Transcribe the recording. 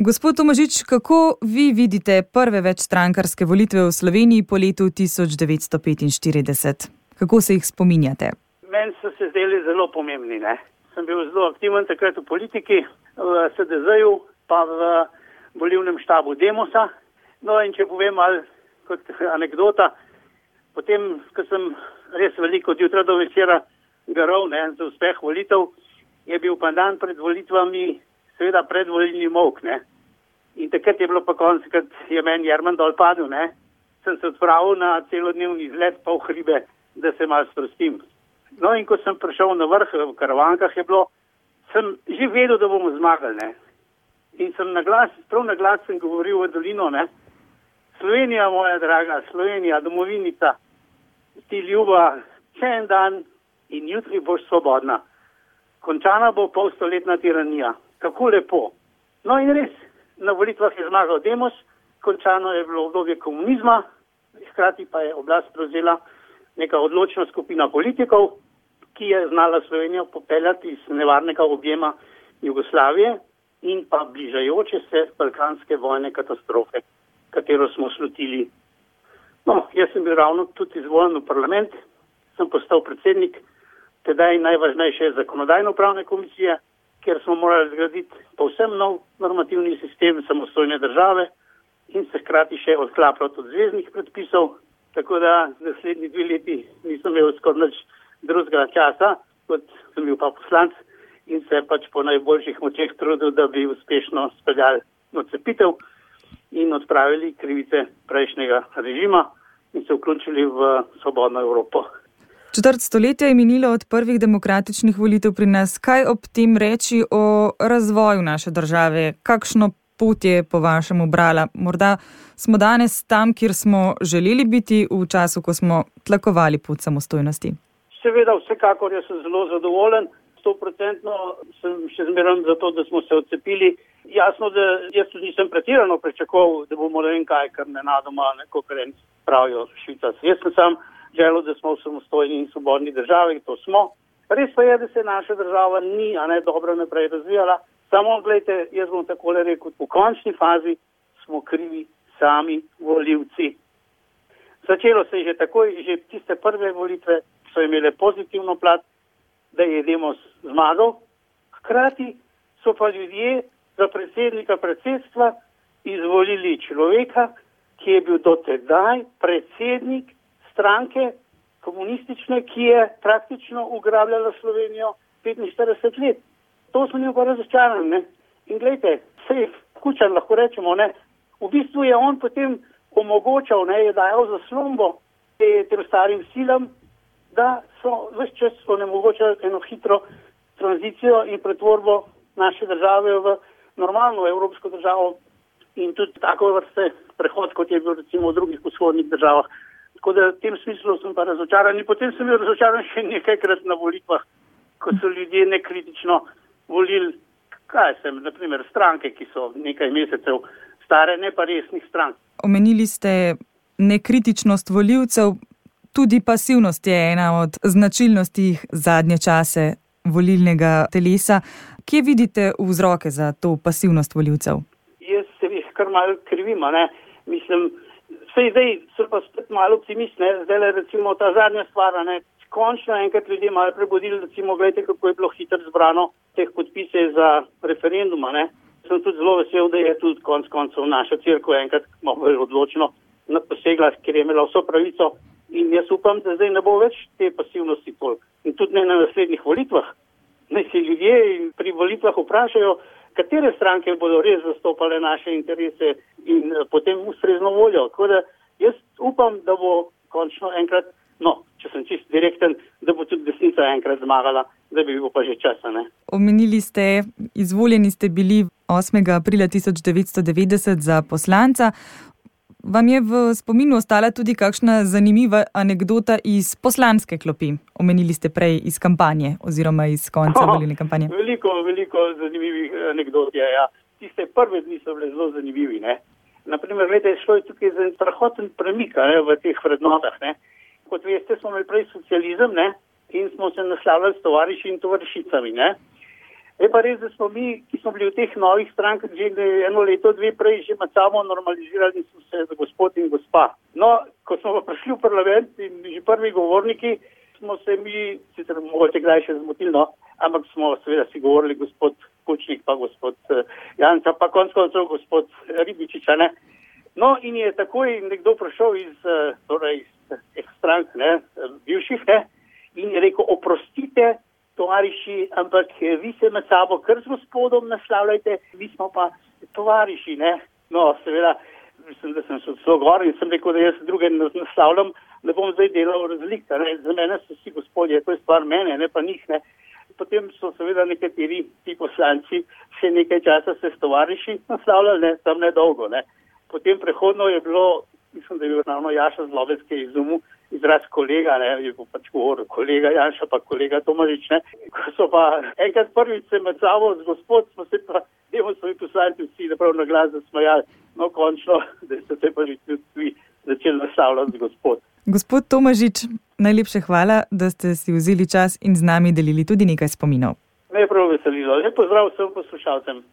Gospod Tomažič, kako vi vidite prve večstrankarske volitve v Sloveniji po letu 1945? Kako se jih spominjate? Meni so se zdeli zelo pomembni. Sem bil zelo aktiven takrat v politiki, v SDZ-ju, pa v volilnem štabu Demosa. No in če povem malo kot anekdota, potem, ko sem res veliko od jutra do večera garal za uspeh volitev, je bil pa dan pred volitvami seveda predvolilni molk. In takrat je bilo pa konc, kad je meni Jerman dol padel. Sem se odpravil na celodnevni izlet pa v hribe, da se malo sprostim. No in ko sem prišel na vrh, v Karavankah je bilo, sem že vedel, da bomo zmagali. In sem prav na glas sem govoril v dolino. Slovenija, moja draga, Slovenija, domovinica, ti ljuba, še en dan in jutri boš svobodna. Končana bo polstoletna tiranija. Kako lepo. No in res, na volitvah je zmagal Demos, končano je bilo obdobje komunizma, hkrati pa je oblast prevzela neka odločna skupina politikov, ki je znala Slovenijo popeljati iz nevarnega objema Jugoslavije in pa bližajoče se balkanske vojne katastrofe, katero smo slutili. No, jaz sem bil ravno tudi izvoljen v parlament, sem postal predsednik tedaj najvažnejše zakonodajno-pravne komisije, kjer smo morali zgraditi povsem nov normativni sistem samostojne države in se hkrati še odklapljati od zveznih predpisov, tako da naslednji 2 leti nisem imel skoraj nič drugega časa, kot sem bil pa poslanec in se pač po najboljših močeh trudil, da bi uspešno speljali odcepitev in odpravili krivice prejšnjega režima in se vključili v svobodno Evropo. Četrt stoletja je minilo od prvih demokratičnih volitev pri nas. Kaj ob tem reči o razvoju naše države? Kakšno pot je po vašem ubrala? Morda smo danes tam, kjer smo želeli biti v času, ko smo tlakovali pot samostojnosti? Seveda, vsekakor jaz sem zelo zadovoljen. 100% sem še zmeraj za to, da smo se odcepili. Jasno, da jaz tudi nisem pretirano pričakoval, da bomo ne vem kaj, kar nenadoma konkurenci pravijo Švicarci. Jaz sem sam želel, da smo v samostojni in svobodni državi, to smo. Res pa je, da se naša država ni dobro naprej razvijala. Samo, gledajte, jaz bom takole rekel, v končni fazi smo krivi sami volivci. Začelo se je že takoj, že tiste prve volitve so imele pozitivno plat, da je Demos zmagal. Hkrati so pa ljudje za predsednika predsedstva izvolili človeka, ki je bil dotedaj predsednik stranke komunistične, ki je praktično ugrabljala Slovenijo 45 let. To smo njim pa razočarani. In gledajte, sej Kučan lahko rečemo, v bistvu je on potem omogočal, je dajal zaslombo tem starim silam, da so ves čas onemogočali eno hitro tranzicijo in pretvorbo naše države v normalno evropsko državo in tudi tako vrste prehod, kot je bil recimo v drugih vzhodnih državah. Tako da v tem smislu sem pa razočaran. In potem sem bil razočaran še nekajkrat na volitvah, ko so ljudje nekritično volili, naprimer stranke, ki so nekaj mesecev stare, ne pa resnih strank. Omenili ste nekritičnost volivcev, tudi pasivnost je ena od značilnosti zadnje čase volilnega telesa. Kje vidite vzroke za to pasivnost volivcev? Jaz se jih kar malo krivim, Mislim, zdaj so pa spet malo optimist, Zdaj recimo ta zadnja stvar, končno enkrat ljudje malo prebudili, recimo, gledajte, kako je bilo hitro zbrano teh podpise za referenduma, Sem tudi zelo vesel, da je tudi konec koncev naša cerkev enkrat malo bolj odločno posegla, ker je imela vso pravico. In jaz upam, da zdaj ne bo več te pasivnosti toliko. In tudi ne na naslednjih volitvah. Naj se ljudje pri volitvah vprašajo, katere stranke bodo res zastopale naše interese in potem ustrezno voljo. Tako da jaz upam, da bo končno enkrat, če sem čisto direkten, da bo tudi desnica enkrat zmagala, da bi bil pa že čas. Omenili ste, izvoljeni ste bili 8. aprila 1990 za poslanca. Vam je v spominu ostala tudi kakšna zanimiva anekdota iz poslanske klopi? Omenili ste prej iz kampanje oziroma iz konca volilne kampanje. Veliko zanimivih anekdot je, Tiste prve dni so bile zelo zanimivi, Naprimer, gledajte, šlo je tukaj za strahoten premik, v teh vrednotah, Kot veste, smo imeli prej socializem, in smo se naslavljali s tovariši in tovarišicami, Je pa res, da smo mi, ki smo bili v teh novih strankah že 1 leto, 2 prej, že med samo normalizirali smo se za gospod in gospa. No, ko smo pa prišli v parlament in že prvi govorniki, smo se mi, sicer mogoče kdaj še zmotili, no, ampak smo seveda si govorili gospod Kučnik, pa gospod Janca, pa konc koncev gospod Ribičiča, ne. No, in je takoj nekdo prišel iz strank, ne, bivših, ne, in je rekel, oprostite, tovariši, ampak vi se med sabo kar z gospodom naslavljajte, mi smo pa tovariši, ne. No, seveda, mislim, da sem se celo gor in sem rekel, da jaz druge naslavljam, ne bom zdaj delal razlika, ne. Za mene so vsi gospodje, to je stvar mene, ne pa njih, ne. Potem so seveda nekateri ti poslanci še nekaj časa se s tovariši naslavljali, ne, tam nedolgo, ne. Potem prehodno je bilo, mislim, da je bil ravno Jaša Zlobec, ki je izumil izraz kolega, ne, je bil pač govoril kolega Janša, pa kolega Tomažič, ne. Ko so pa enkrat prvič se med sabo z gospod, smo se pa Demosovih poslanci vsi naprav na glas zasmajali. No, končno, da so se pa tudi začeli naslavljati z gospod. Gospod Tomažič, najlepše hvala, da ste si vzeli čas in z nami delili tudi nekaj spominov. Me je prav veselilo. Lep pozdrav vsem poslušalcem.